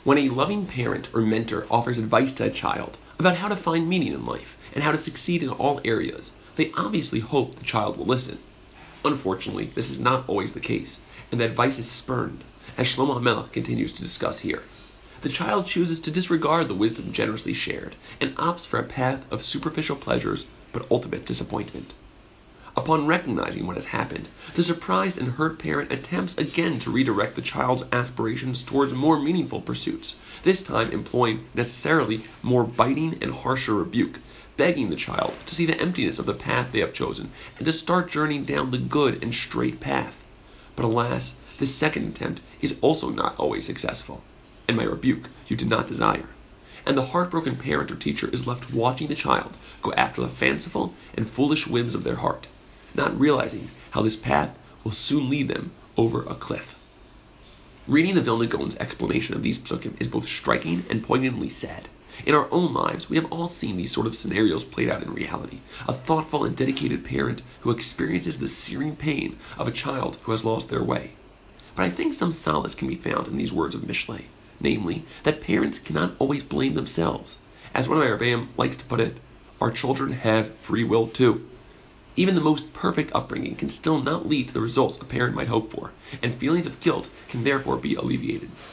When a loving parent or mentor offers advice to a child about how to find meaning in life and how to succeed in all areas, they obviously hope the child will listen. Unfortunately, this is not always the case, and the advice is spurned, as Shlomo HaMelech continues to discuss here. The child chooses to disregard the wisdom generously shared and opts for a path of superficial pleasures but ultimate disappointment. Upon recognizing what has happened, the surprised and hurt parent attempts again to redirect the child's aspirations towards more meaningful pursuits, this time employing necessarily more biting and harsher rebuke, begging the child to see the emptiness of the path they have chosen and to start journeying down the good and straight path. But alas, this second attempt is also not always successful, and my rebuke you did not desire. And the heartbroken parent or teacher is left watching the child go after the fanciful and foolish whims of their heart, not realizing how this path will soon lead them over a cliff. Reading the Vilna Gaon's explanation of these psukim is both striking and poignantly sad. In our own lives, we have all seen these sort of scenarios played out in reality. A thoughtful and dedicated parent who experiences the searing pain of a child who has lost their way. But I think some solace can be found in these words of Mishlei, namely, that parents cannot always blame themselves. As one of my Rebbeim likes to put it, our children have free will too. Even the most perfect upbringing can still not lead to the results a parent might hope for, and feelings of guilt can therefore be alleviated.